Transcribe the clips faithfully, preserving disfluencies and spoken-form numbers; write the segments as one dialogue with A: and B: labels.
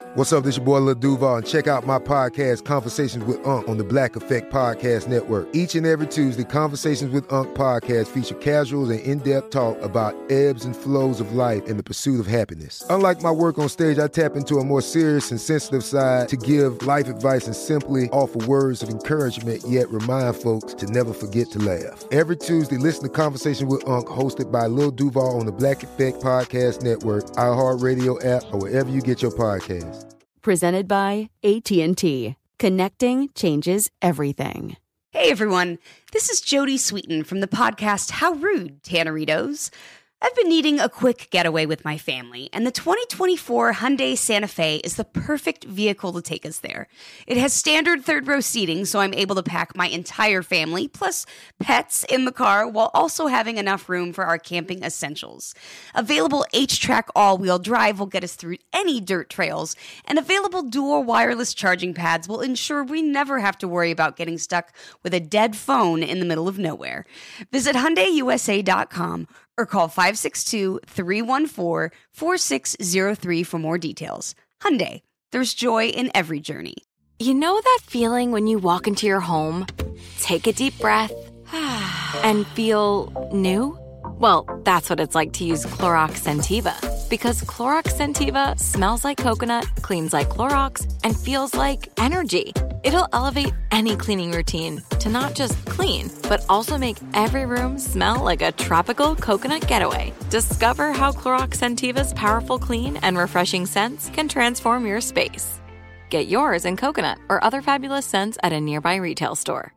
A: What's up, this your boy Lil Duval, and check out my podcast, Conversations with Unc, on the Black Effect Podcast Network. Each and every Tuesday, Conversations with Unc podcast feature casuals and in-depth talk about ebbs and flows of life and the pursuit of happiness. Unlike my work on stage, I tap into a more serious and sensitive side to give life advice and simply offer words of encouragement, yet remind folks to never forget to laugh. Every Tuesday, listen to Conversations with Unc, hosted by Lil Duval on the Black Effect Podcast Network, iHeartRadio app, or wherever you get your podcasts.
B: Presented by A T and T. Connecting changes everything.
C: Hey everyone, this is Jodie Sweetin from the podcast How Rude, Tanneritos. I've been needing a quick getaway with my family, and the twenty twenty-four Hyundai Santa Fe is the perfect vehicle to take us there. It has standard third-row seating, so I'm able to pack my entire family, plus pets, in the car, while also having enough room for our camping essentials. Available H-Track all-wheel drive will get us through any dirt trails, and available dual wireless charging pads will ensure we never have to worry about getting stuck with a dead phone in the middle of nowhere. Visit Hyundai U S A dot com or call five six two, three one four, four six zero three for more details. Hyundai, there's joy in every journey.
D: You know that feeling when you walk into your home, take a deep breath, and feel new? Well, that's what it's like to use Clorox Scentiva. Because Clorox Scentiva smells like coconut, cleans like Clorox, and feels like energy. It'll elevate any cleaning routine to not just clean, but also make every room smell like a tropical coconut getaway. Discover how Clorox Scentiva's powerful clean and refreshing scents can transform your space. Get yours in coconut or other fabulous scents at a nearby retail store.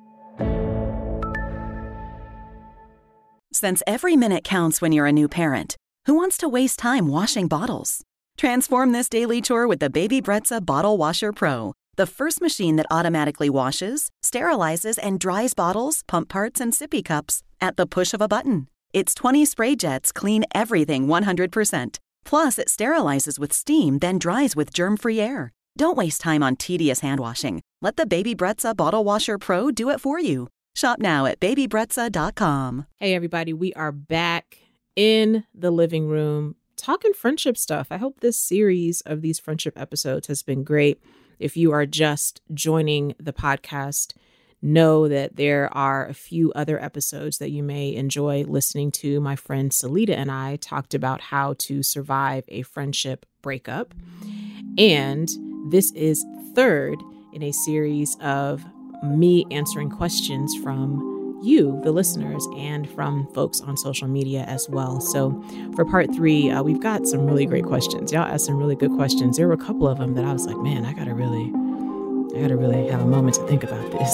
E: Since every minute counts when you're a new parent, who wants to waste time washing bottles? Transform this daily chore with the Baby Brezza Bottle Washer Pro, the first machine that automatically washes, sterilizes, and dries bottles, pump parts, and sippy cups at the push of a button. Its twenty spray jets clean everything one hundred percent. Plus, it sterilizes with steam, then dries with germ-free air. Don't waste time on tedious hand washing. Let the Baby Brezza Bottle Washer Pro do it for you. Shop now at baby brezza dot com.
F: Hey, everybody. We are back in the living room talking friendship stuff. I hope this series of these friendship episodes has been great. If you are just joining the podcast, know that there are a few other episodes that you may enjoy listening to. My friend Salita and I talked about how to survive a friendship breakup. And this is third in a series of me answering questions from you, the listeners, and from folks on social media as well. So for part three, uh, we've got some really great questions. Y'all asked some really good questions. There were a couple of them that I was like, man, I gotta really, I gotta really have a moment to think about this.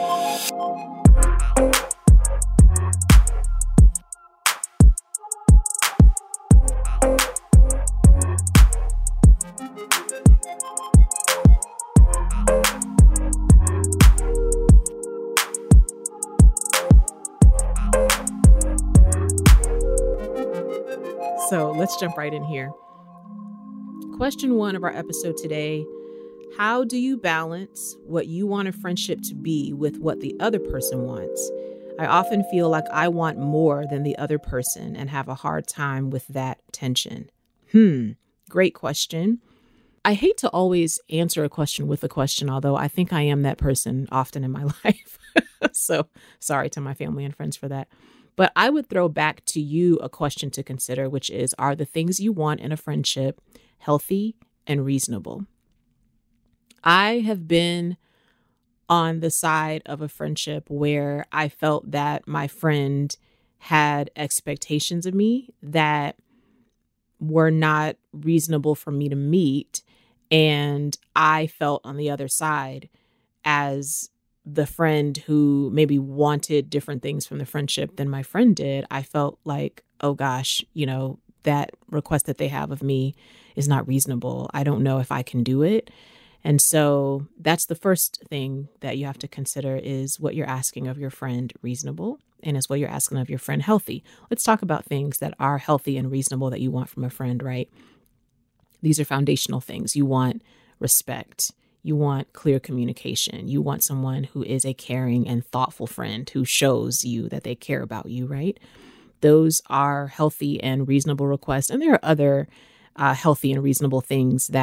F: So let's jump right in here. Question one of our episode today: how do you balance what you want a friendship to be with what the other person wants? I often feel like I want more than the other person and have a hard time with that tension. Hmm, great question. I hate to always answer a question with a question, although I think I am that person often in my life. So sorry to my family and friends for that. But I would throw back to you a question to consider, which is, are the things you want in a friendship healthy and reasonable? I have been on the side of a friendship where I felt that my friend had expectations of me that were not reasonable for me to meet. And I felt on the other side as the friend who maybe wanted different things from the friendship than my friend did. I felt like, oh gosh, you know, that request that they have of me is not reasonable. I don't know if I can do it. And so that's the first thing that you have to consider, is what you're asking of your friend reasonable, and is what you're asking of your friend healthy. Let's talk about things that are healthy and reasonable that you want from a friend, right? These are foundational things. You want respect. You want clear communication. You want someone who is a caring and thoughtful friend who shows you that they care about you, right? Those are healthy and reasonable requests. And there are other uh, healthy and reasonable things that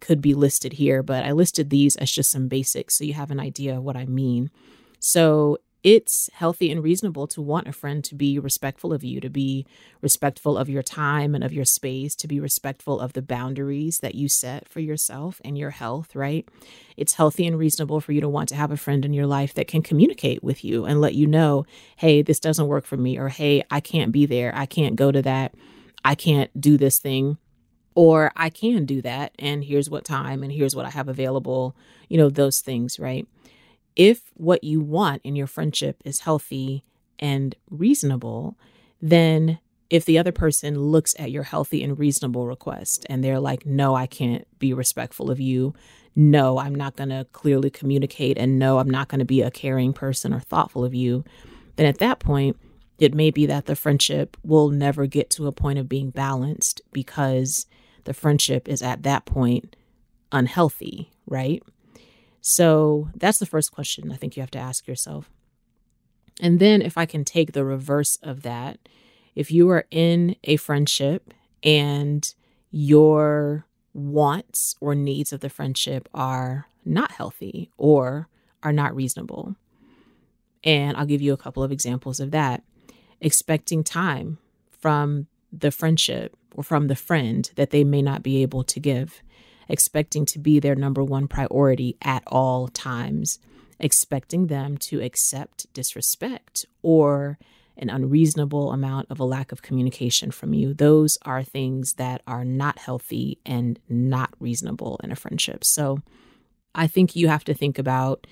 F: could be listed here, but I listed these as just some basics so you have an idea of what I mean. So it's healthy and reasonable to want a friend to be respectful of you, to be respectful of your time and of your space, to be respectful of the boundaries that you set for yourself and your health, right? It's healthy and reasonable for you to want to have a friend in your life that can communicate with you and let you know, hey, this doesn't work for me, or hey, I can't be there. I can't go to that. I can't do this thing, or I can do that. And here's what time, and here's what I have available, you know, those things, right? If what you want in your friendship is healthy and reasonable, then if the other person looks at your healthy and reasonable request and they're like, no, I can't be respectful of you. No, I'm not going to clearly communicate. And no, I'm not going to be a caring person or thoughtful of you. Then at that point, it may be that the friendship will never get to a point of being balanced because the friendship is at that point unhealthy, right? So that's the first question I think you have to ask yourself. And then if I can take the reverse of that, if you are in a friendship and your wants or needs of the friendship are not healthy or are not reasonable, and I'll give you a couple of examples of that. Expecting time from the friendship or from the friend that they may not be able to give. Expecting to be their number one priority at all times, expecting them to accept disrespect or an unreasonable amount of a lack of communication from you. Those are things that are not healthy and not reasonable in a friendship. So I think you have to think about,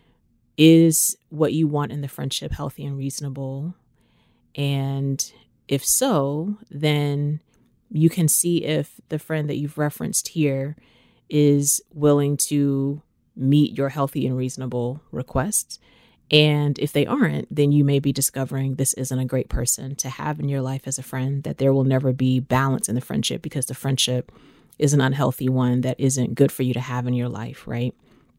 F: is what you want in the friendship healthy and reasonable? And if so, then you can see if the friend that you've referenced here is willing to meet your healthy and reasonable requests. And if they aren't, then you may be discovering this isn't a great person to have in your life as a friend, that there will never be balance in the friendship because the friendship is an unhealthy one that isn't good for you to have in your life, right?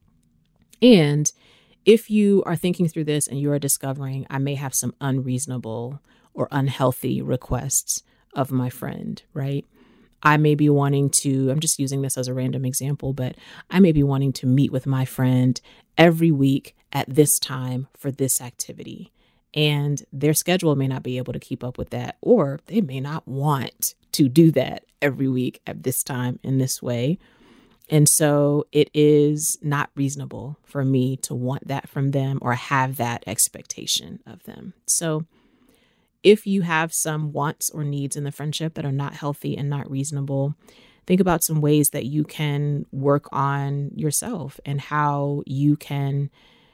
F: And if you are thinking through this and you are discovering, I may have some unreasonable or unhealthy requests of my friend, right? I may be wanting to, I'm just using this as a random example, but I may be wanting to meet with my friend every week at this time for this activity. And their schedule may not be able to keep up with that, or they may not want to do that every week at this time in this way. And so it is not reasonable for me to want that from them or have that expectation of them. So if you have some wants or needs in the friendship that are not healthy and not reasonable, think about some ways that you can work on yourself and how you can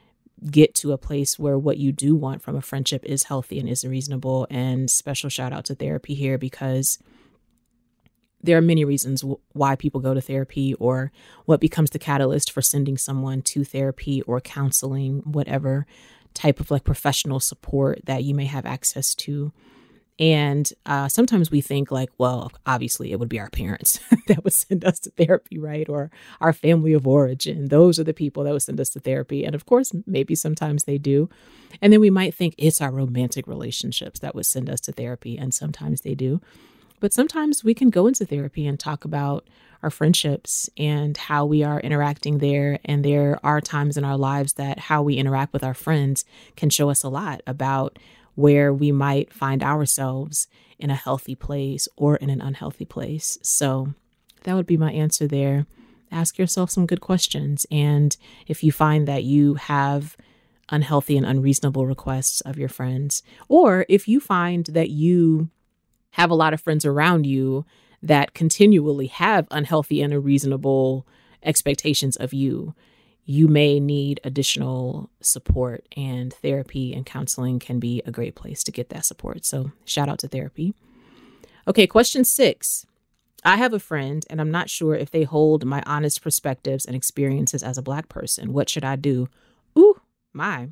F: get to a place where what you do want from a friendship is healthy and is reasonable. And special shout out to therapy here, because there are many reasons w- why people go to therapy, or what becomes the catalyst for sending someone to therapy or counseling, whatever type of like professional support that you may have access to. And uh, sometimes we think like, well, obviously it would be our parents that would send us to therapy, right? Or our family of origin. Those are the people that would send us to therapy. And of course, maybe sometimes they do. And then we might think it's our romantic relationships that would send us to therapy. And sometimes they do. But sometimes we can go into therapy and talk about our friendships and how we are interacting there. And there are times in our lives that how we interact with our friends can show us a lot about where we might find ourselves in a healthy place or in an unhealthy place. So that would be my answer there. Ask yourself some good questions. And if you find that you have unhealthy and unreasonable requests of your friends, or if you find that you have a lot of friends around you that continually have unhealthy and unreasonable expectations of you, you may need additional support, and therapy and counseling can be a great place to get that support. So shout out to therapy. Okay, question six. I have a friend and I'm not sure if they hold my honest perspectives and experiences as a Black person. What should I do? Ooh, my.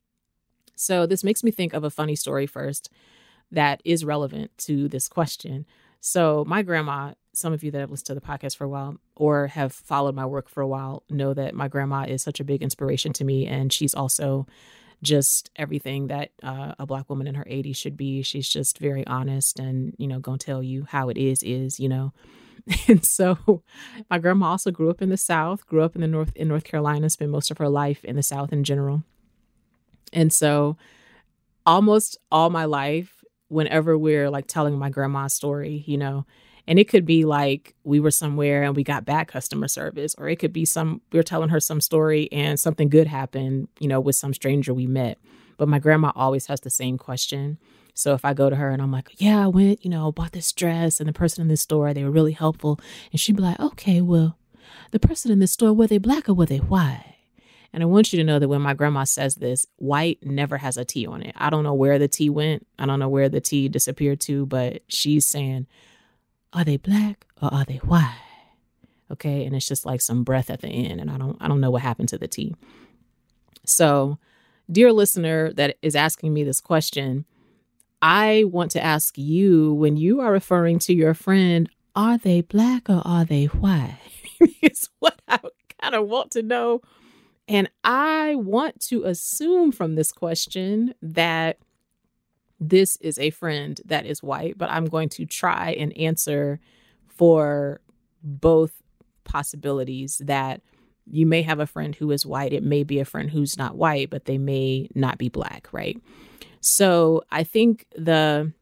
F: So this makes me think of a funny story first that is relevant to this question. So my grandma, some of you that have listened to the podcast for a while or have followed my work for a while know that my grandma is such a big inspiration to me. And she's also just everything that uh, a Black woman in her eighties should be. She's just very honest and, you know, gonna tell you how it is, is, you know. And so my grandma also grew up in the South, grew up in the North, in North Carolina, spent most of her life in the South in general. And so almost all my life, whenever we're like telling my grandma's story, you know, and it could be like we were somewhere and we got bad customer service, or it could be some, we were telling her some story and something good happened, you know, with some stranger we met. But my grandma always has the same question. So if I go to her and I'm like, yeah, I went, you know, bought this dress and the person in this store, they were really helpful. And she'd be like, okay, well, the person in this store, were they black or were they white? And I want you to know that when my grandma says this, white never has a T on it. I don't know where the T went. I don't know where the T disappeared to, but she's saying, are they black or are they white? Okay. And it's just like some breath at the end. And I don't, I don't know what happened to the T. So, dear listener that is asking me this question, I want to ask you, when you are referring to your friend, are they black or are they white? It's what I kind of want to know. And I want to assume from this question that this is a friend that is white, but I'm going to try and answer for both possibilities, that you may have a friend who is white. It may be a friend who's not white, but they may not be black, right? So I think the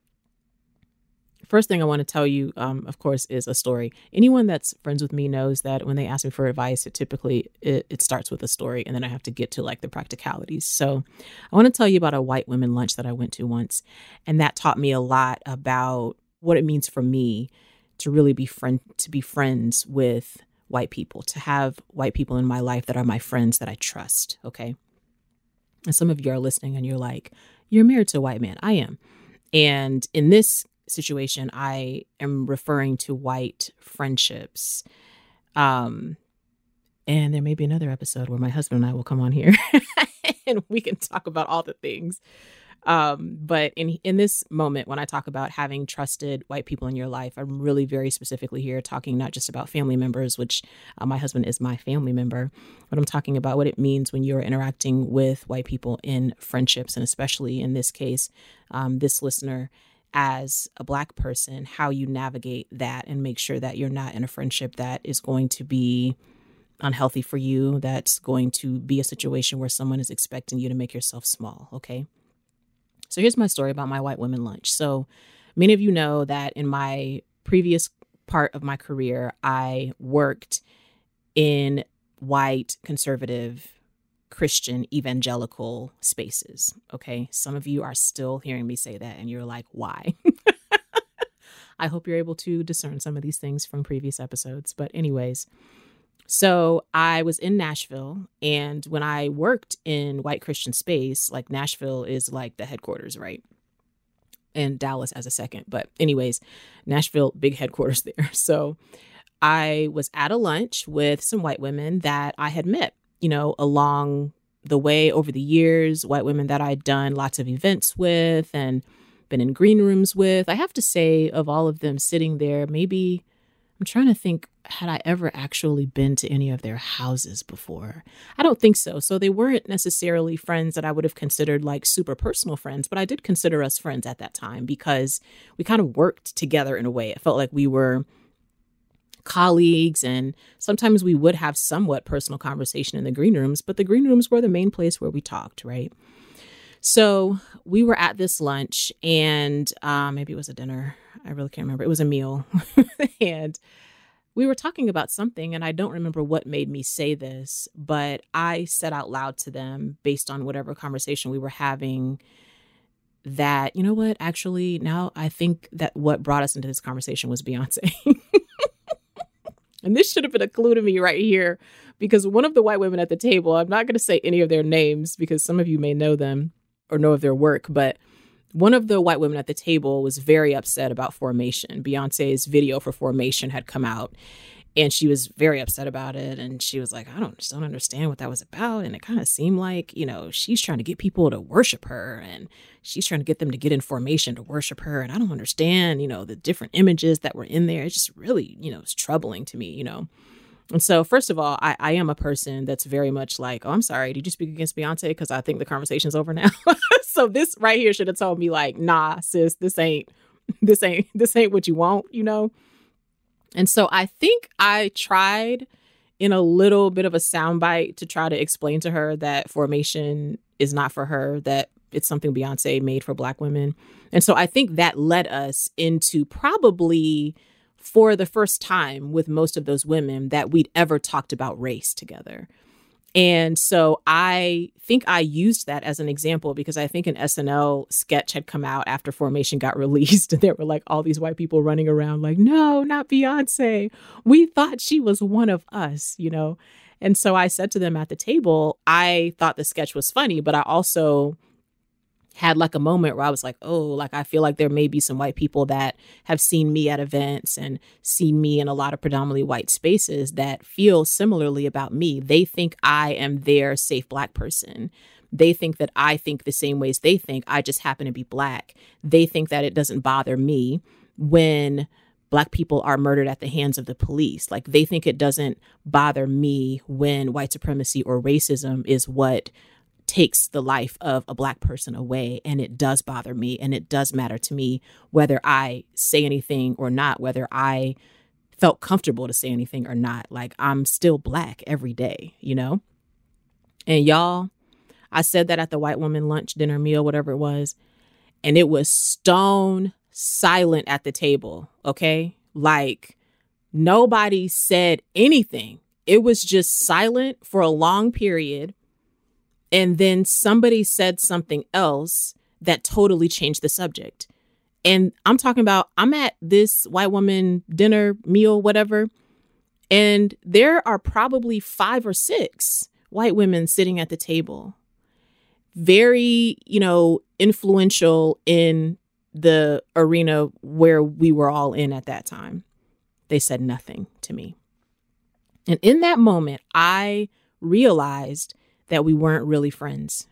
F: first thing I want to tell you, um, of course, is a story. Anyone that's friends with me knows that when they ask me for advice, it typically, it, it starts with a story, and then I have to get to like the practicalities. So I want to tell you about a white women lunch that I went to once. And that taught me a lot about what it means for me to really be friend, to be friends with white people, to have white people in my life that are my friends that I trust. Okay. And some of you are listening and you're like, you're married to a white man. I am. And in this situation, I am referring to white friendships. Um, and there may be another episode where my husband and I will come on here and we can talk about all the things. Um, but in in this moment, when I talk about having trusted white people in your life, I'm really very specifically here talking not just about family members, which uh, my husband is my family member, but I'm talking about what it means when you're interacting with white people in friendships, and especially in this case, um, this listener, as a Black person, how you navigate that and make sure that you're not in a friendship that is going to be unhealthy for you, that's going to be a situation where someone is expecting you to make yourself small, okay? So here's my story about my white women lunch. So many of you know that in my previous part of my career, I worked in white, conservative, Christian, evangelical spaces. Okay. Some of you are still hearing me say that and you're like, why? I hope you're able to discern some of these things from previous episodes. But anyways, so I was in Nashville, and when I worked in white Christian space, like Nashville is like the headquarters, right? And Dallas as a second. But anyways, Nashville, big headquarters there. So I was at a lunch with some white women that I had met, you know, along the way over the years, white women that I'd done lots of events with and been in green rooms with. I have to say, of all of them sitting there, maybe I'm trying to think, had I ever actually been to any of their houses before? I don't think so. So they weren't necessarily friends that I would have considered like super personal friends, but I did consider us friends at that time because we kind of worked together in a way. It felt like we were colleagues, and sometimes we would have somewhat personal conversation in the green rooms, but the green rooms were the main place where we talked, right? So we were at this lunch, and uh, maybe it was a dinner. I really can't remember. It was a meal. And we were talking about something, and I don't remember what made me say this, but I said out loud to them, based on whatever conversation we were having, that, you know what, actually, now I think that what brought us into this conversation was Beyonce. And this should have been a clue to me right here, because one of the white women at the table, I'm not going to say any of their names because some of you may know them or know of their work, but one of the white women at the table was very upset about Formation. Beyonce's video for Formation had come out, and she was very upset about it. And she was like, I don't just don't understand what that was about. And it kind of seemed like, you know, she's trying to get people to worship her, and she's trying to get them to get in formation to worship her. And I don't understand, you know, the different images that were in there. It's just really, you know, it's troubling to me, you know. And so, first of all, I, I am a person that's very much like, oh, I'm sorry, did you speak against Beyonce? Because I think the conversation's over now. So this right here should have told me like, nah, sis, this ain't, this ain't, this ain't what you want, you know? And so I think I tried in a little bit of a soundbite to try to explain to her that formation is not for her, that it's something Beyonce made for Black women. And so I think that led us into probably for the first time with most of those women that we'd ever talked about race together. And so I think I used that as an example because I think an S N L sketch had come out after Formation got released. And there were like all these white people running around like, no, not Beyonce. We thought she was one of us, you know? And so I said to them at the table, I thought the sketch was funny, but I also had like a moment where I was like, oh, like I feel like there may be some white people that have seen me at events and seen me in a lot of predominantly white spaces that feel similarly about me. They think I am their safe Black person. They think that I think the same ways they think. I just happen to be Black. They think that it doesn't bother me when Black people are murdered at the hands of the police. Like they think it doesn't bother me when white supremacy or racism is what takes the life of a Black person away. And it does bother me. And it does matter to me whether I say anything or not, whether I felt comfortable to say anything or not. Like I'm still Black every day, you know? And y'all, I said that at the white woman lunch, dinner, meal, whatever it was. And it was stone silent at the table. Okay. Like nobody said anything. It was just silent for a long period. And then somebody said something else that totally changed the subject. And I'm talking about, I'm at this white woman dinner, meal, whatever. And there are probably five or six white women sitting at the table. Very, you know, influential in the arena where we were all in at that time. They said nothing to me. And in that moment, I realized that we weren't really friends.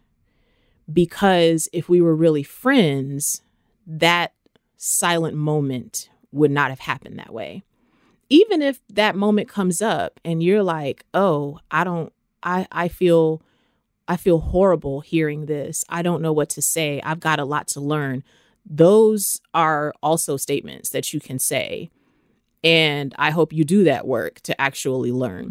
F: Because if we were really friends, that silent moment would not have happened that way. Even if that moment comes up and you're like, oh, I don't, I, I feel, I feel horrible hearing this. I don't know what to say. I've got a lot to learn. Those are also statements that you can say. And I hope you do that work to actually learn.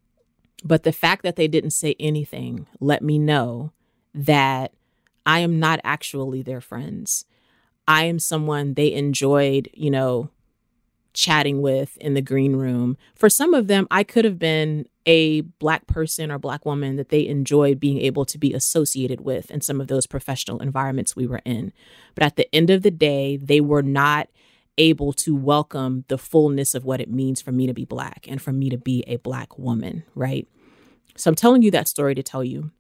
F: But the fact that they didn't say anything let me know that I am not actually their friends. I am someone they enjoyed, you know, chatting with in the green room. For some of them, I could have been a Black person or Black woman that they enjoyed being able to be associated with in some of those professional environments we were in. But at the end of the day, they were not able to welcome the fullness of what it means for me to be Black and for me to be a Black woman, right? So I'm telling you that story to tell you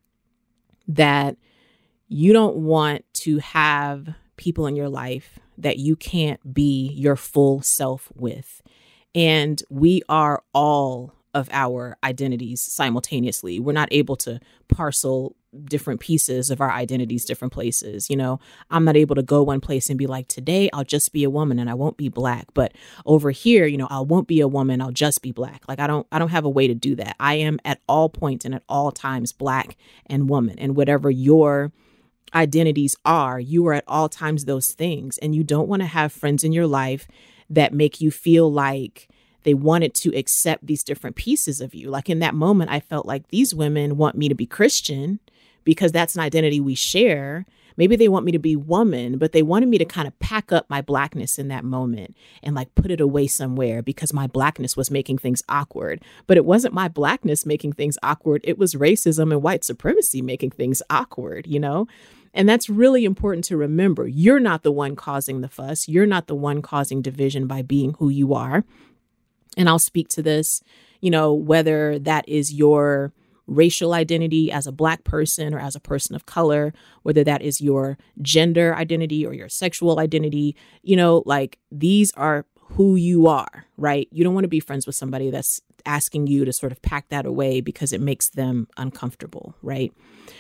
F: that you don't want to have people in your life that you can't be your full self with. And we are all of our identities simultaneously. We're not able to parcel different pieces of our identities, different places. You know, I'm not able to go one place and be like, today I'll just be a woman and I won't be Black. But over here, you know, I won't be a woman. I'll just be Black. Like I don't I don't have a way to do that. I am at all points and at all times Black and woman. And whatever your identities are, you are at all times those things. And you don't want to have friends in your life that make you feel like they wanted to accept these different pieces of you. Like in that moment, I felt like these women want me to be Christian because that's an identity we share. Maybe they want me to be woman, but they wanted me to kind of pack up my Blackness in that moment and like put it away somewhere because my Blackness was making things awkward. But it wasn't my Blackness making things awkward. It was racism and white supremacy making things awkward, you know? And that's really important to remember. You're not the one causing the fuss. You're not the one causing division by being who you are. And I'll speak to this, you know, whether that is your racial identity as a Black person or as a person of color, whether that is your gender identity or your sexual identity, you know, like these are who you are, right? You don't want to be friends with somebody that's asking you to sort of pack that away because it makes them uncomfortable, right?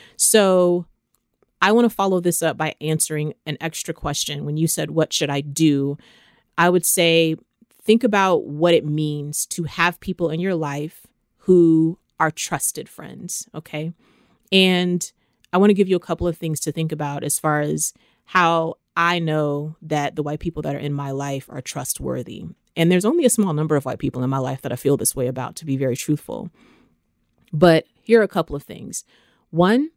F: So I want to follow this up by answering an extra question. When you said, what should I do? I would say, think about what it means to have people in your life who are trusted friends, okay? And I want to give you a couple of things to think about as far as how I know that the white people that are in my life are trustworthy. And there's only a small number of white people in my life that I feel this way about, to be very truthful. But here are a couple of things. One,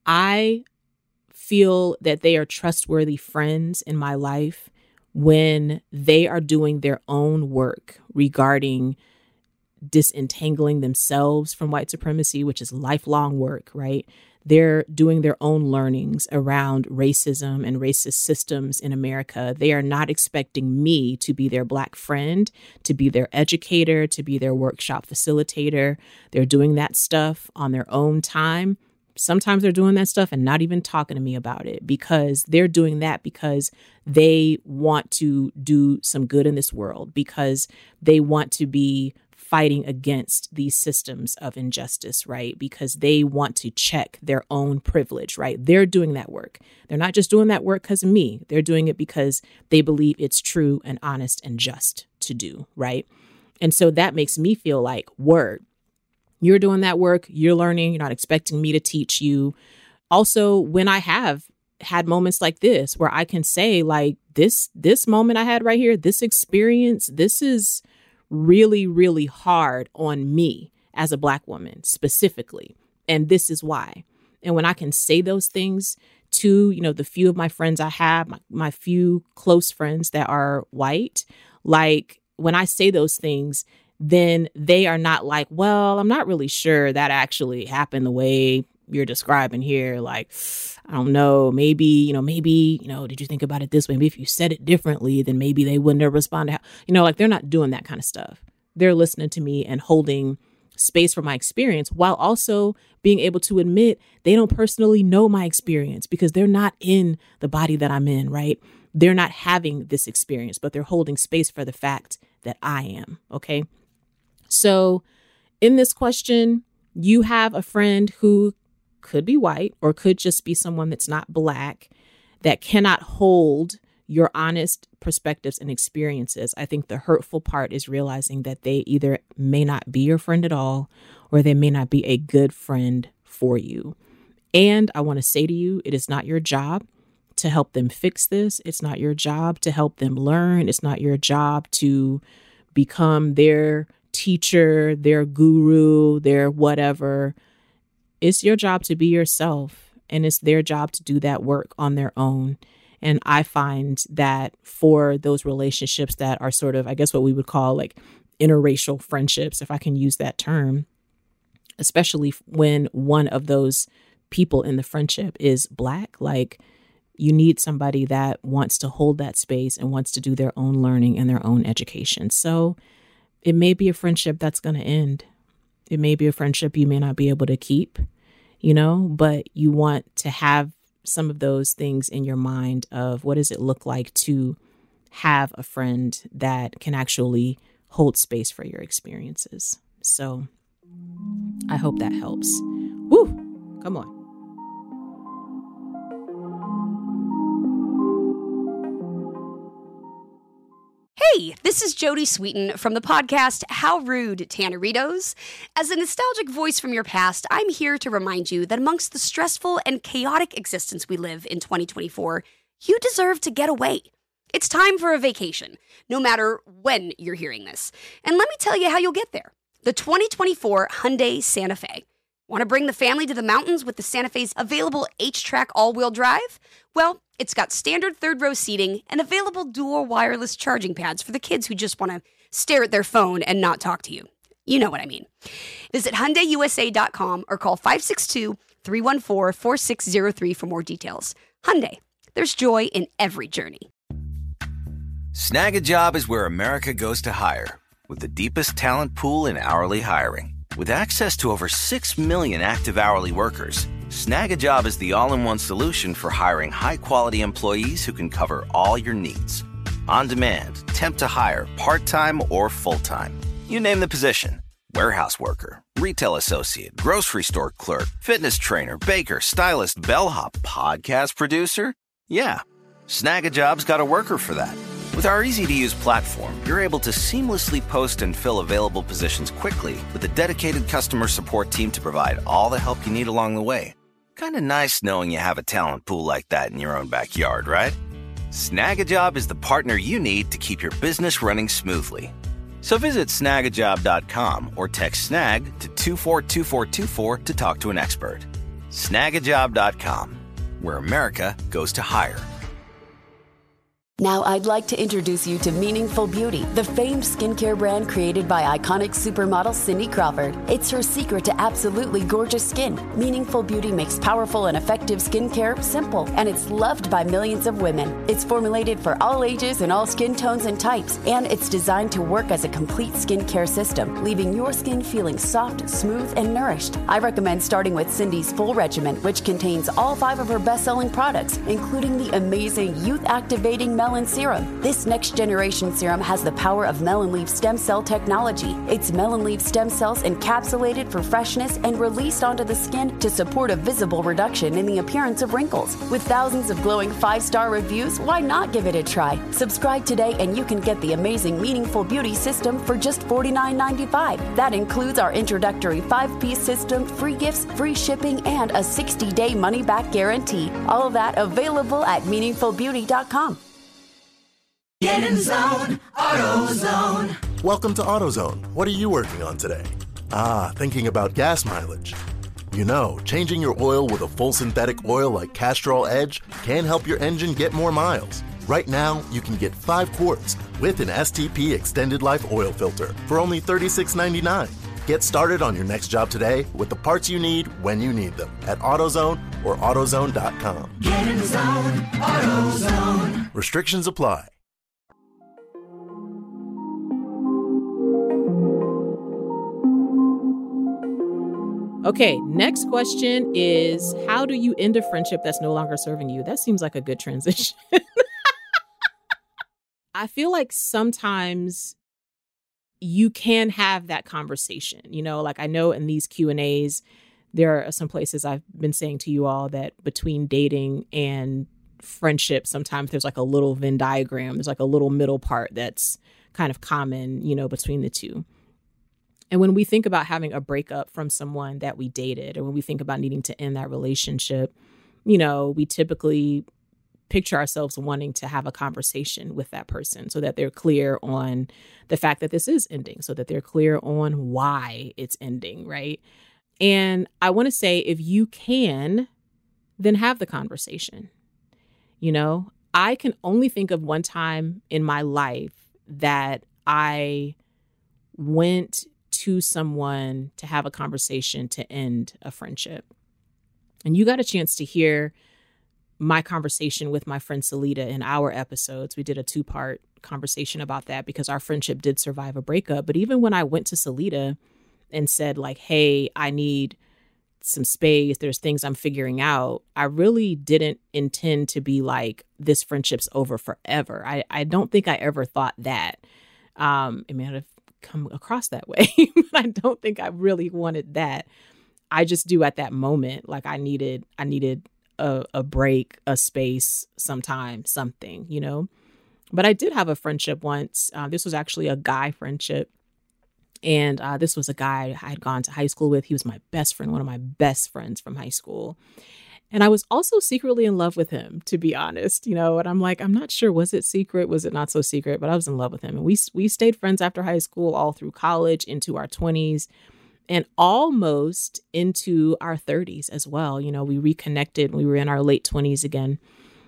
F: I feel that they are trustworthy friends in my life when they are doing their own work regarding disentangling themselves from white supremacy, which is lifelong work, right? They're doing their own learnings around racism and racist systems in America. They are not expecting me to be their Black friend, to be their educator, to be their workshop facilitator. They're doing that stuff on their own time. Sometimes they're doing that stuff and not even talking to me about it, because they're doing that because they want to do some good in this world, because they want to be fighting against these systems of injustice, right? Because they want to check their own privilege, right? They're doing that work. They're not just doing that work because of me. They're doing it because they believe it's true and honest and just to do, right? And so that makes me feel like, word, you're doing that work, you're learning, you're not expecting me to teach you. Also, when I have had moments like this where I can say, like, this, this moment I had right here, this experience, this is really, really hard on me as a Black woman specifically. And this is why. And when I can say those things to, you know, the few of my friends I have, my, my few close friends that are white, like when I say those things, then they are not like, well, I'm not really sure that actually happened the way you're describing here. Like, I don't know, maybe, you know, maybe, you know, did you think about it this way? Maybe if you said it differently, then maybe they wouldn't have responded. How, you know, like they're not doing that kind of stuff. They're listening to me and holding space for my experience while also being able to admit they don't personally know my experience because they're not in the body that I'm in, right? They're not having this experience, but they're holding space for the fact that I am. Okay. So in this question, you have a friend who could be white or could just be someone that's not Black, that cannot hold your honest perspectives and experiences. I think the hurtful part is realizing that they either may not be your friend at all, or they may not be a good friend for you. And I want to say to you, it is not your job to help them fix this. It's not your job to help them learn. It's not your job to become their teacher, their guru, their whatever. It's your job to be yourself, and it's their job to do that work on their own. And I find that for those relationships that are sort of, I guess what we would call like interracial friendships, if I can use that term, especially when one of those people in the friendship is Black, like you need somebody that wants to hold that space and wants to do their own learning and their own education. So it may be a friendship that's going to end. It may be a friendship you may not be able to keep, you know, but you want to have some of those things in your mind of what does it look like to have a friend that can actually hold space for your experiences. So I hope that helps. Woo, come on.
C: Hey, this is Jodie Sweetin from the podcast How Rude, Tanneritos. As a nostalgic voice from your past, I'm here to remind you that amongst the stressful and chaotic existence we live in twenty twenty-four, you deserve to get away. It's time for a vacation, no matter when you're hearing this. And let me tell you how you'll get there. The twenty twenty-four Hyundai Santa Fe. Want to bring the family to the mountains with the Santa Fe's available H-Track all-wheel drive? Well, it's got standard third-row seating and available dual wireless charging pads for the kids who just want to stare at their phone and not talk to you. You know what I mean. Visit Hyundai U S A dot com or call five six two, three one four, four six zero three for more details. Hyundai, there's joy in every journey.
G: Snag a Job is where America goes to hire, with the deepest talent pool in hourly hiring. With access to over six million active hourly workers, Snag a Job is the all-in-one solution for hiring high-quality employees who can cover all your needs. On demand, temp to hire, part-time or full-time. You name the position. Warehouse worker, retail associate, grocery store clerk, fitness trainer, baker, stylist, bellhop, podcast producer. Yeah, Snag a Job's got a worker for that. With our easy-to-use platform, you're able to seamlessly post and fill available positions quickly with a dedicated customer support team to provide all the help you need along the way. Kind of nice knowing you have a talent pool like that in your own backyard, right? Snag a Job is the partner you need to keep your business running smoothly. So visit snag a job dot com or text snag to two four two four two four to talk to an expert. snag a job dot com, where America goes to hire.
H: Now I'd like to introduce you to Meaningful Beauty, the famed skincare brand created by iconic supermodel Cindy Crawford. It's her secret to absolutely gorgeous skin. Meaningful Beauty makes powerful and effective skincare simple, and it's loved by millions of women. It's formulated for all ages and all skin tones and types, and it's designed to work as a complete skincare system, leaving your skin feeling soft, smooth, and nourished. I recommend starting with Cindy's full regimen, which contains all five of her best-selling products, including the amazing youth-activating melon serum. This next generation serum has the power of melon leaf stem cell technology. It's melon leaf stem cells encapsulated for freshness and released onto the skin to support a visible reduction in the appearance of wrinkles. With thousands of glowing five-star reviews, why not give it a try? Subscribe today and you can get the amazing Meaningful Beauty system for just forty-nine ninety-five. That includes our introductory five-piece system, free gifts, free shipping, and a sixty-day money-back guarantee. All of that available at meaningful beauty dot com.
I: Get in zone, AutoZone.
J: Welcome to AutoZone. What are you working on today? Ah, thinking about gas mileage. You know, changing your oil with a full synthetic oil like Castrol Edge can help your engine get more miles. Right now, you can get five quarts with an S T P Extended Life Oil Filter for only thirty-six ninety-nine. Get started on your next job today with the parts you need when you need them at AutoZone or AutoZone dot com.
I: Get in zone, AutoZone.
J: Restrictions apply.
F: Okay, next question is, how do you end a friendship that's no longer serving you? That seems like a good transition. I feel like sometimes you can have that conversation, you know, like I know in these Q and A's, there are some places I've been saying to you all that between dating and friendship, sometimes there's like a little Venn diagram. There's like a little middle part that's kind of common, you know, between the two. And when we think about having a breakup from someone that we dated, or when we think about needing to end that relationship, you know, we typically picture ourselves wanting to have a conversation with that person so that they're clear on the fact that this is ending, so that they're clear on why it's ending, right? And I want to say, if you can, then have the conversation. You know, I can only think of one time in my life that I went to someone to have a conversation to end a friendship. And you got a chance to hear my conversation with my friend Salita in our episodes. We did a two-part conversation about that because our friendship did survive a breakup. But even when I went to Salita and said like, hey, I need some space, there's things I'm figuring out, I really didn't intend to be like, this friendship's over forever. I, I don't think I ever thought that. Um, it may have come across that way, but I don't think I really wanted that. I just do at that moment. Like I needed, I needed a, a break, a space, sometime, something, you know, but I did have a friendship once. Uh, this was actually a guy friendship. And uh, this was a guy I had gone to high school with. He was my best friend, one of my best friends from high school. And I was also secretly in love with him, to be honest, you know, and I'm like, I'm not sure, was it secret? Was it not so secret? But I was in love with him. And we we stayed friends after high school, all through college, into our twenties, and almost into our thirties as well. You know, we reconnected. We were in our late twenties again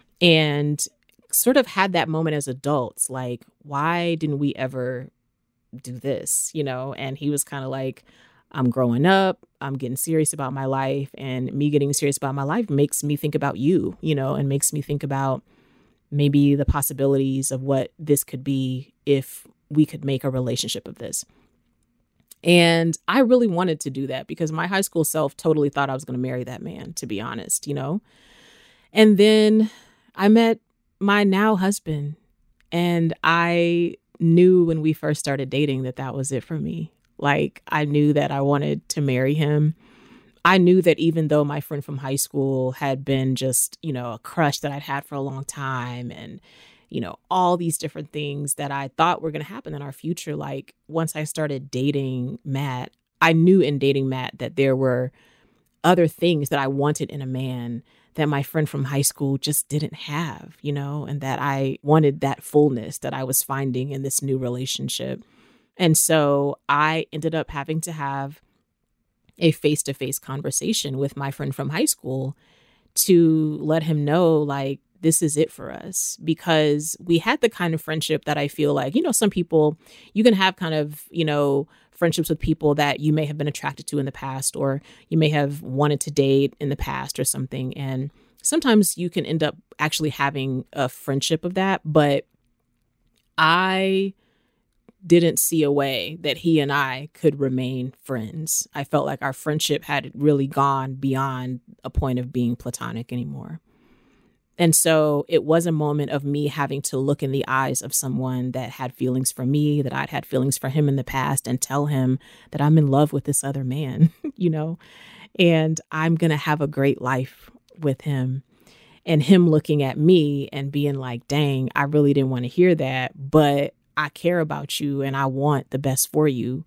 F: and sort of had that moment as adults, like, why didn't we ever do this, you know? And he was kind of like, I'm growing up, I'm getting serious about my life, and me getting serious about my life makes me think about you, you know, and makes me think about maybe the possibilities of what this could be if we could make a relationship of this. And I really wanted to do that because my high school self totally thought I was going to marry that man, to be honest, you know. And then I met my now husband, and I knew when we first started dating that that was it for me. Like, I knew that I wanted to marry him. I knew that even though my friend from high school had been just, you know, a crush that I'd had for a long time, and, you know, all these different things that I thought were going to happen in our future. Like, once I started dating Matt, I knew in dating Matt that there were other things that I wanted in a man that my friend from high school just didn't have, you know, and that I wanted that fullness that I was finding in this new relationship. And so I ended up having to have a face-to-face conversation with my friend from high school to let him know, like, this is it for us, because we had the kind of friendship that I feel like, you know, some people, you can have kind of, you know, friendships with people that you may have been attracted to in the past, or you may have wanted to date in the past or something. And sometimes you can end up actually having a friendship of that. But I didn't see a way that he and I could remain friends. I felt like our friendship had really gone beyond a point of being platonic anymore. And so it was a moment of me having to look in the eyes of someone that had feelings for me, that I'd had feelings for him in the past, and tell him that I'm in love with this other man, you know, and I'm going to have a great life with him. And him looking at me and being like, dang, I really didn't want to hear that, but I care about you and I want the best for you.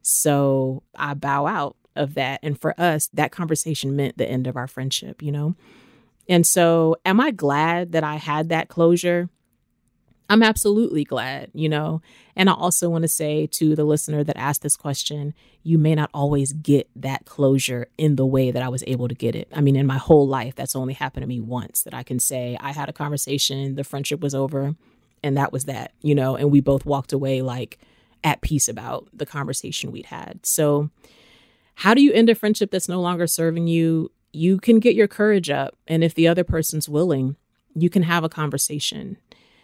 F: So I bow out of that. And for us, that conversation meant the end of our friendship, you know? And so am I glad that I had that closure? I'm absolutely glad, you know? And I also want to say to the listener that asked this question, you may not always get that closure in the way that I was able to get it. I mean, in my whole life, that's only happened to me once, that I can say I had a conversation, the friendship was over, and that was that, you know? And we both walked away like at peace about the conversation we'd had. So how do you end a friendship that's no longer serving you? You can get your courage up. And if the other person's willing, you can have a conversation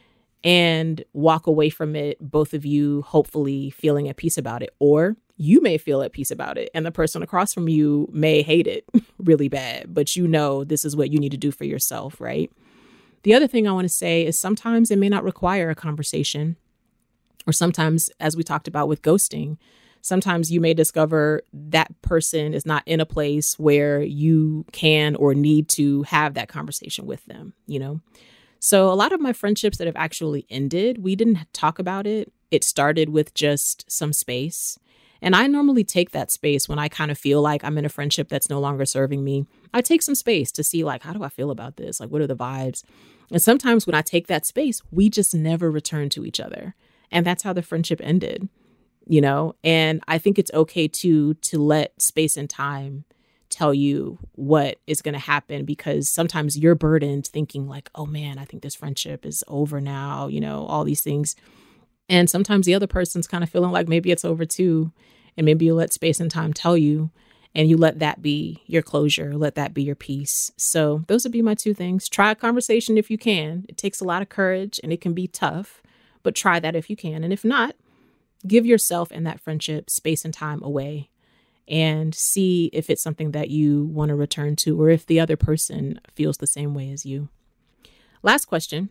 F: and walk away from it, both of you hopefully feeling at peace about it. Or you may feel at peace about it and the person across from you may hate it really bad, but you know this is what you need to do for yourself, right? The other thing I want to say is sometimes it may not require a conversation, or sometimes, as we talked about with ghosting, sometimes you may discover that person is not in a place where you can or need to have that conversation with them, you know? So a lot of my friendships that have actually ended, we didn't talk about it. It started with just some space. And I normally take that space when I kind of feel like I'm in a friendship that's no longer serving me. I take some space to see, like, how do I feel about this? Like, what are the vibes? And sometimes when I take that space, we just never return to each other. And that's how the friendship ended. You know, and I think it's okay to to let space and time tell you what is going to happen, because sometimes you're burdened thinking like, oh, man, I think this friendship is over now, you know, all these things. And sometimes the other person's kind of feeling like maybe it's over, too. And maybe you let space and time tell you, and you let that be your closure. Let that be your peace. So those would be my two things. Try a conversation if you can. It takes a lot of courage and it can be tough, but try that if you can. And if not, give yourself and that friendship space and time away and see if it's something that you want to return to, or if the other person feels the same way as you. Last question.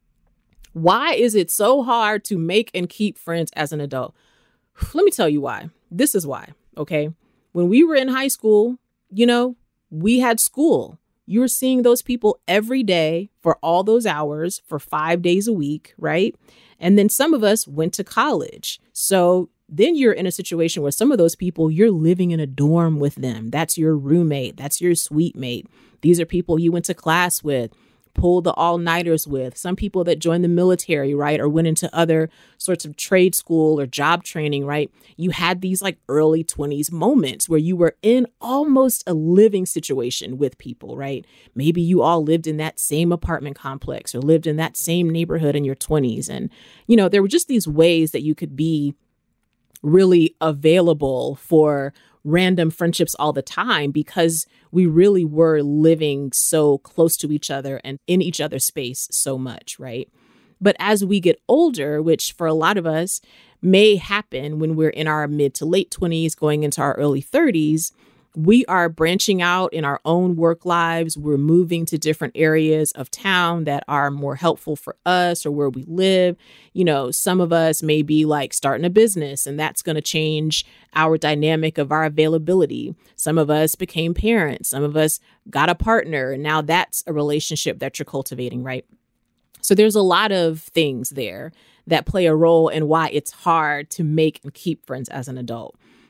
F: Why is it so hard to make and keep friends as an adult? Let me tell you why. This is why. Okay. When we were in high school, you know, we had school. You were seeing those people every day for all those hours for five days a week, right? And then some of us went to college. So then you're in a situation where some of those people, you're living in a dorm with them. That's your roommate. That's your suite mate. These are people you went to class with, pulled the all-nighters with, some people that joined the military, right? Or went into other sorts of trade school or job training, right? You had these like early twenties moments where you were in almost a living situation with people, right? Maybe you all lived in that same apartment complex or lived in that same neighborhood in your twenties. And, you know, there were just these ways that you could be really available for random friendships all the time, because we really were living so close to each other and in each other's space so much, right? But as we get older, which for a lot of us may happen when we're in our mid to late twenties, going into our early thirties, we are branching out in our own work lives. We're moving to different areas of town that are more helpful for us or where we live. You know, some of us may be like starting a business, and that's going to change our dynamic of our availability. Some of us became parents. Some of us got a partner, and now that's a relationship that you're cultivating, right? So there's a lot of things there that play a role in why it's hard to make and keep friends as an adult.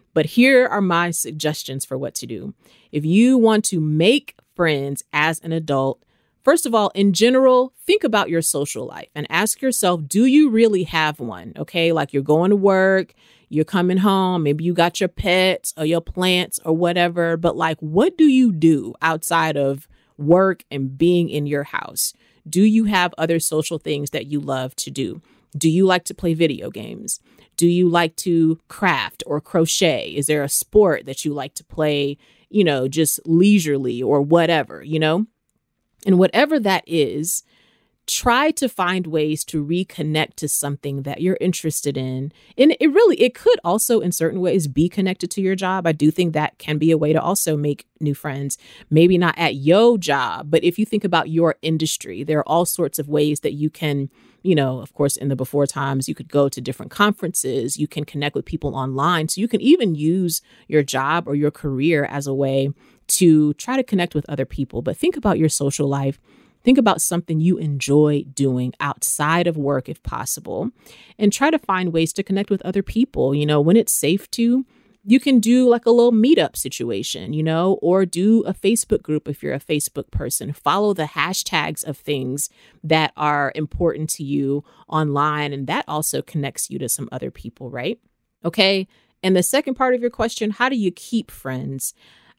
F: But here are my suggestions for what to do. If you want to make friends as an adult, first of all, in general, think about your social life and ask yourself, do you really have one? Okay, like you're going to work, you're coming home, maybe you got your pets or your plants or whatever, but like, what do you do outside of work and being in your house? Do you have other social things that you love to do? Do you like to play video games? Do you like to craft or crochet? Is there a sport that you like to play, you know, just leisurely or whatever, you know? And whatever that is, try to find ways to reconnect to something that you're interested in. And it really, it could also in certain ways be connected to your job. I do think that can be a way to also make new friends. Maybe not at your job, but if you think about your industry, there are all sorts of ways that you can, you know, of course, in the before times, you could go to different conferences, you can connect with people online. So you can even use your job or your career as a way to try to connect with other people. But think about your social life. Think about something you enjoy doing outside of work, if possible, and try to find ways to connect with other people. You know, when it's safe to, you can do like a little meetup situation, you know, or do a Facebook group if you're a Facebook person. Follow the hashtags of things that are important to you online, and that also connects you to some other people, right? Okay. And the second part of your question, how do you keep friends?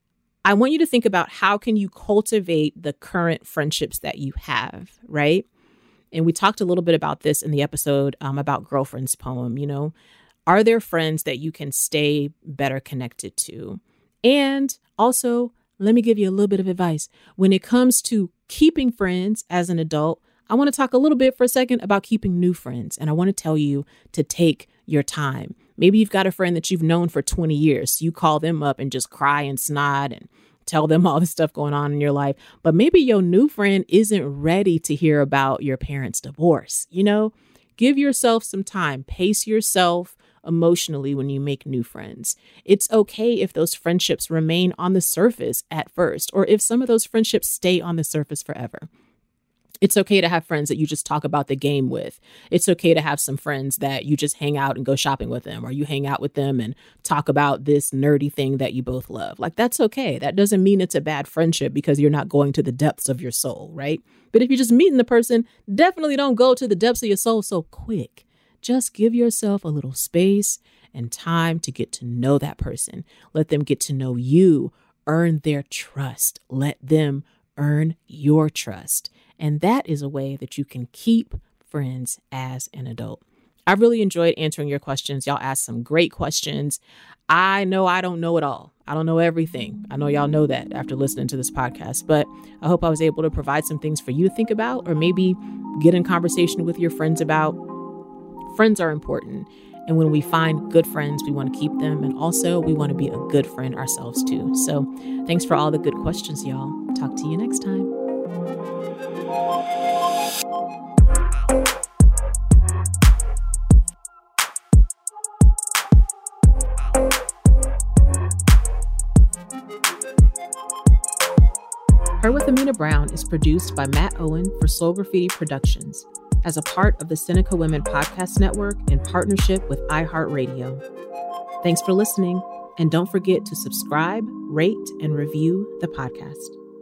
F: I want you to think about how can you cultivate the current friendships that you have, right? And we talked a little bit about this in the episode um, about Girlfriend's Poem, you know. Are there friends that you can stay better connected to? And also, let me give you a little bit of advice. When it comes to keeping friends as an adult, I want to talk a little bit for a second about keeping new friends. And I want to tell you to take your time. Maybe you've got a friend that you've known for twenty years. So you call them up and just cry and snot and tell them all the stuff going on in your life. But maybe your new friend isn't ready to hear about your parents' divorce. You know, give yourself some time. Pace yourself emotionally when you make new friends. It's okay if those friendships remain on the surface at first, or if some of those friendships stay on the surface forever. It's okay to have friends that you just talk about the game with. It's okay to have some friends that you just hang out and go shopping with them, or you hang out with them and talk about this nerdy thing that you both love. Like, that's okay. That doesn't mean it's a bad friendship because you're not going to the depths of your soul, right? But if you're just meeting the person, definitely don't go to the depths of your soul so quick. Just give yourself a little space and time to get to know that person. Let them get to know you. Earn their trust. Let them earn your trust. And that is a way that you can keep friends as an adult. I really enjoyed answering your questions. Y'all asked some great questions. I know I don't know it all. I don't know everything. I know y'all know that after listening to this podcast, but I hope I was able to provide some things for you to think about, or maybe get in conversation with your friends about. Friends are important. And when we find good friends, we want to keep them. And also we want to be a good friend ourselves too. So thanks for all the good questions, y'all. Talk to you next time. Her with Amina Brown is produced by Matt Owen for Soul Graffiti Productions as a part of the Seneca Women Podcast Network in partnership with iHeartRadio. Thanks for listening, and don't forget to subscribe, rate, and review the podcast.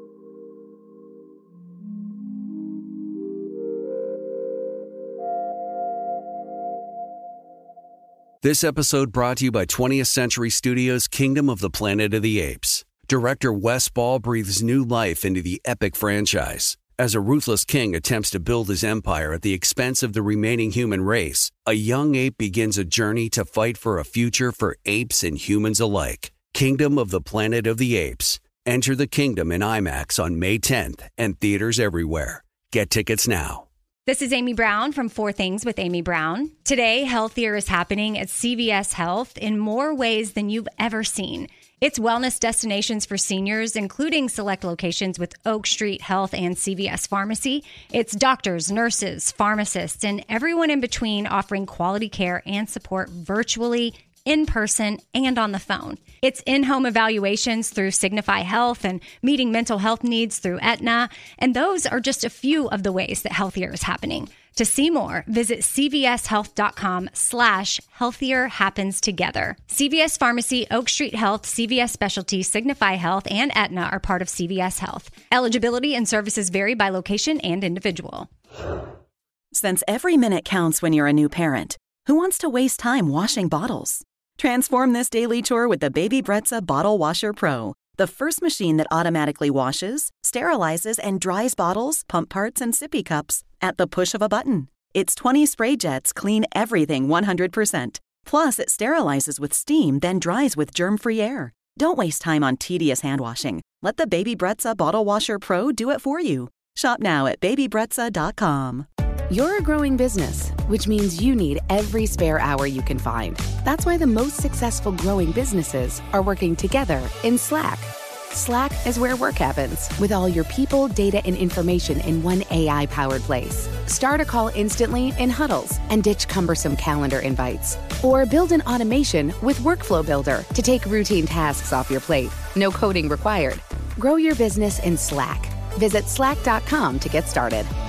K: This episode brought to you by twentieth Century Studios' Kingdom of the Planet of the Apes. Director Wes Ball breathes new life into the epic franchise. As a ruthless king attempts to build his empire at the expense of the remaining human race, a young ape begins a journey to fight for a future for apes and humans alike. Kingdom of the Planet of the Apes. Enter the kingdom in IMAX on May tenth and theaters everywhere. Get tickets now.
L: This is Amy Brown from Four Things with Amy Brown. Today, healthier is happening at C V S Health in more ways than you've ever seen. It's wellness destinations for seniors, including select locations with Oak Street Health and C V S Pharmacy. It's doctors, nurses, pharmacists, and everyone in between offering quality care and support virtually, in person, and on the phone. It's in-home evaluations through Signify Health and meeting mental health needs through Aetna. And those are just a few of the ways that healthier is happening. To see more, visit cvshealth.com slash healthier happens together. C V S Pharmacy, Oak Street Health, C V S Specialty, Signify Health, and Aetna are part of C V S Health. Eligibility and services vary by location and individual.
E: Since every minute counts when you're a new parent, who wants to waste time washing bottles? Transform this daily chore with the Baby Brezza Bottle Washer Pro, the first machine that automatically washes, sterilizes, and dries bottles, pump parts, and sippy cups at the push of a button. Its twenty spray jets clean everything one hundred percent. Plus, it sterilizes with steam, then dries with germ-free air. Don't waste time on tedious hand washing. Let the Baby Brezza Bottle Washer Pro do it for you. Shop now at baby brezza dot com.
H: You're a growing business, which means you need every spare hour you can find. That's why the most successful growing businesses are working together in Slack. Slack is where work happens, with all your people, data, and information in one A I-powered place. Start a call instantly in huddles and ditch cumbersome calendar invites. Or build an automation with Workflow Builder to take routine tasks off your plate. No coding required. Grow your business in Slack. Visit slack dot com to get started.